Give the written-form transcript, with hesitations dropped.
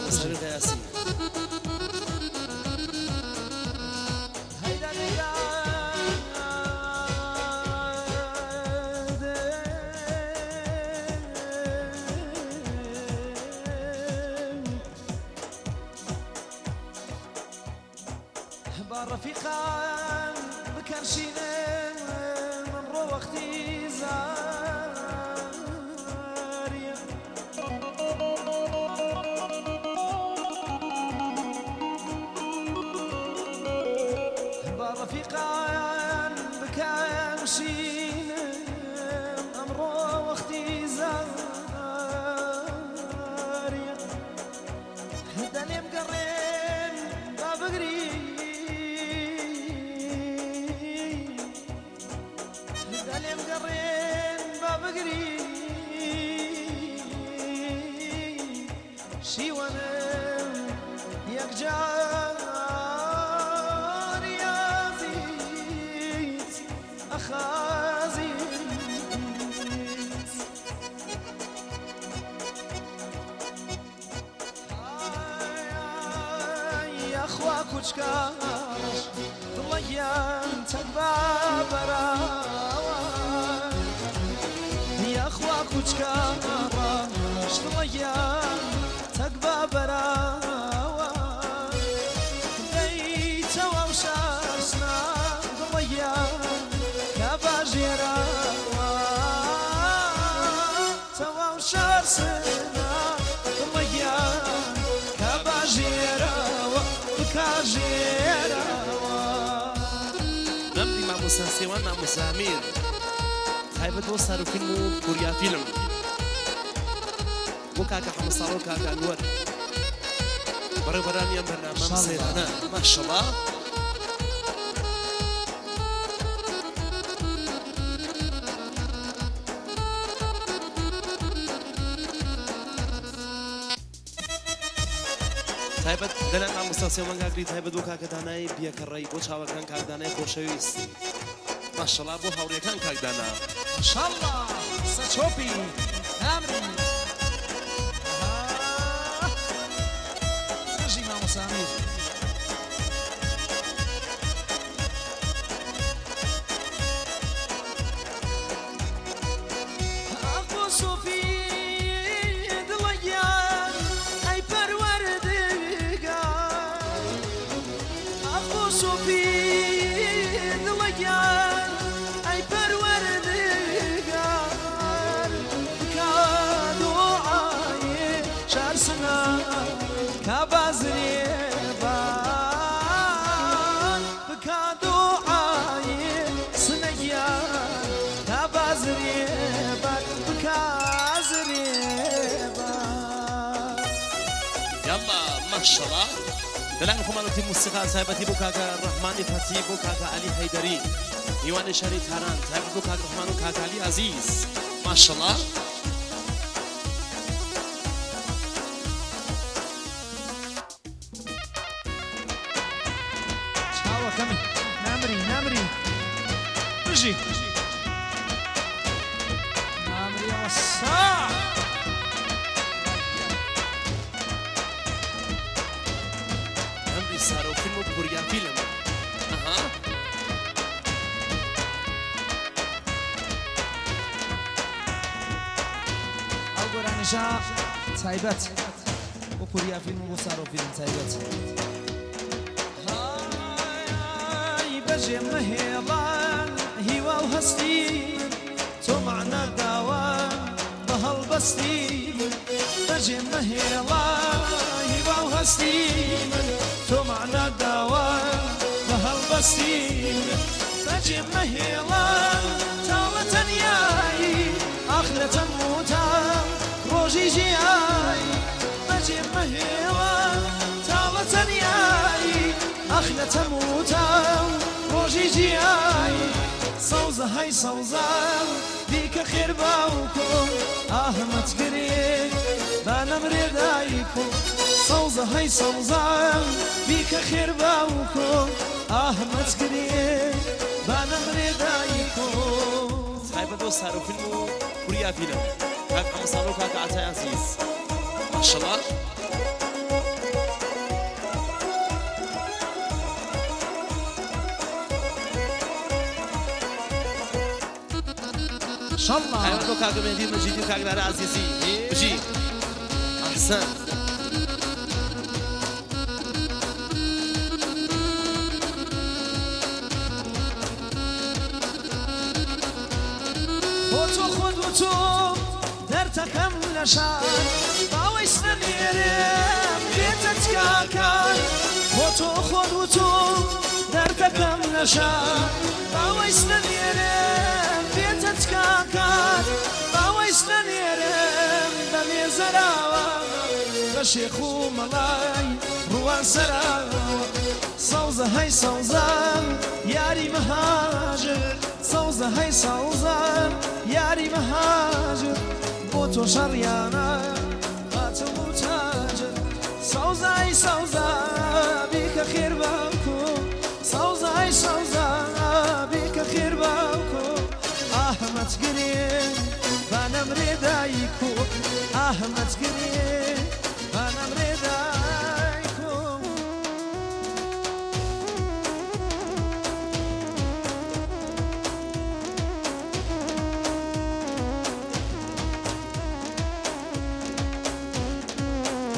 سر قیاسی رفيقا بكرشينا من رو وقتي زاريا رفيقا بكرشينا من رو وقتي زاريا دليم قرين بابقري دليم قرين بابقري شي وانا ياك جار يا زيت اخازيت يا اخواك وشكاش ضليان تكبابرا يا اخواك وشكارا شليان تكبابرا ديت ومشاسنا ضليان كباجيرا تومشاسنا ضليان كباجيرا وكاجيرا نمدي مع مساسيوان مع مسامير هايبت وصاروا فيلم كوريا فيلم وكاكا حمصار وكاكا انور براني برنامج سيرنا ما شاء الله هايبت دلنا مع مساسيوان كاكري هايبت وكاكا داناي بياك الري بوشاوا كان كاك داناي خوشويس ما شاء الله بو هوري كان كاك دانا ما شاء الله ساتشوبي امري نجي مع مسامير اخو صوفي دليان اي پروردگار اخو صوفي دليان اي پروردگار كادوعاي شارسنا كبازري بان بكادوعاي سنيان كبازري بان بكازري بان يلا ما شاء الله دلان خمالوتي موسيقى سايبتي بوكاكا الرحمن فتي بوكاكا علي حيدري ديوان شريط هران سايبتي بوكاكا الرحمن وكاكا علي عزيز ما شاء الله شاوة كمل نامري نجي نامري وصاع نمري صاروا فيلم كوريا فيلم اها أوغرانيشا تايبت وكوريا فيلم وصاروا فيلم تايبت هاي بجي مهيلان هوا وهستي تو معنا داوان بهالبستي بجي مهيلان هوا وهستي تو معنا داوان بهالبستي بجي مهيلان تاوة تنياي آخرة موتا روجي جياي بجي مهيلان تاوة تنياي آخرة موتا روجي جياي صوزة هاي صوزة بيك خير باوكم ما تقريك بانا مريد دايكم صوزة هاي صوزة بيك خير باوكم ما تقريك بانا مريد دايكم هايبت وصاروا فيلم كوريا فيلم كاكا حمصار وكاكا علي عزيز ما شاء الله شاء الله أيوة بو كاك مهدي مجيدي وكاك دار عزيزي بجي أحسن خود و تو در تکم نشان باویست نیرم بیتت کاکان خود و تو در تکم نشان باویست نیرم بیتت کاکان باویست نیرم دمی زراوا بشیخ و ملای روان سراوا سوزه های سوزان یاری مهاجر سوزه های سوزان یاری مهاجر بۆ تۆ شەڕیانە هاتە و تاجر سەوزای سەوزا بیکە خێر باوکۆ سەوزای سەوزا بیکە خێر باوکۆ ئاهەمەت گرێ با نەمرێ دایکۆ ئاهەمەت گرێ